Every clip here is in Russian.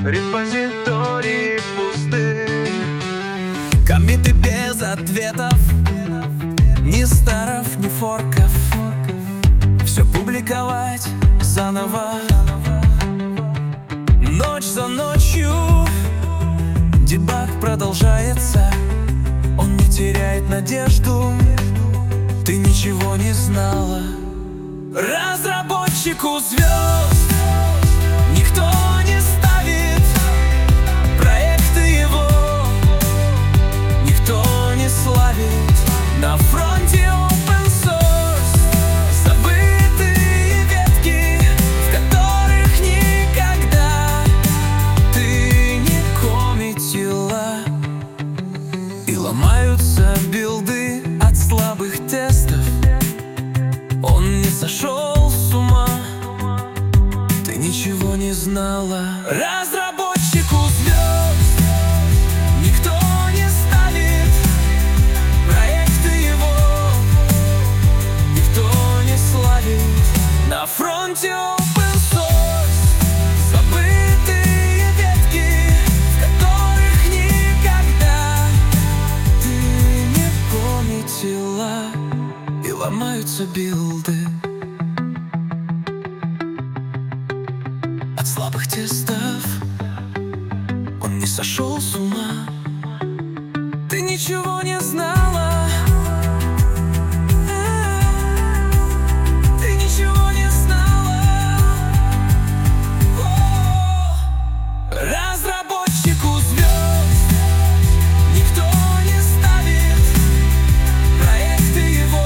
репозитории пусты. Комиты без ответов, ни старов, ни форков. Все публиковать заново, ночь за ночью. Дебаг продолжается, он не теряет надежду. Ты ничего не знала. Разработчику звезд никто не ставит, проекты его никто не славит. На фронте open source забытые ветки, в которых никогда ты не коммитила. И ломаются билды от слабых тестов. Он не сошел с ума, ты ничего не знала. Разработчику звезд никто не ставит, проекты его никто не славит. На фронте open source забытые ветки, в которых никогда ты не коммитила. И ломаются билды от слабых тестов. Он не сошел с ума, ты ничего не знала. Ты ничего не знала. Разработчику звезд никто не ставит, проекты его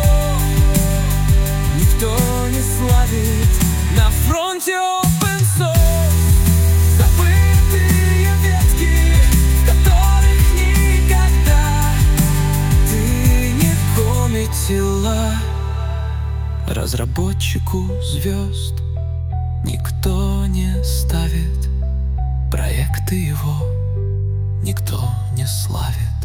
никто не славит. На фронте open source забытые ветки, в которых никогда ты не коммитила. Разработчику звезд никто не ставит, проекты его никто не славит.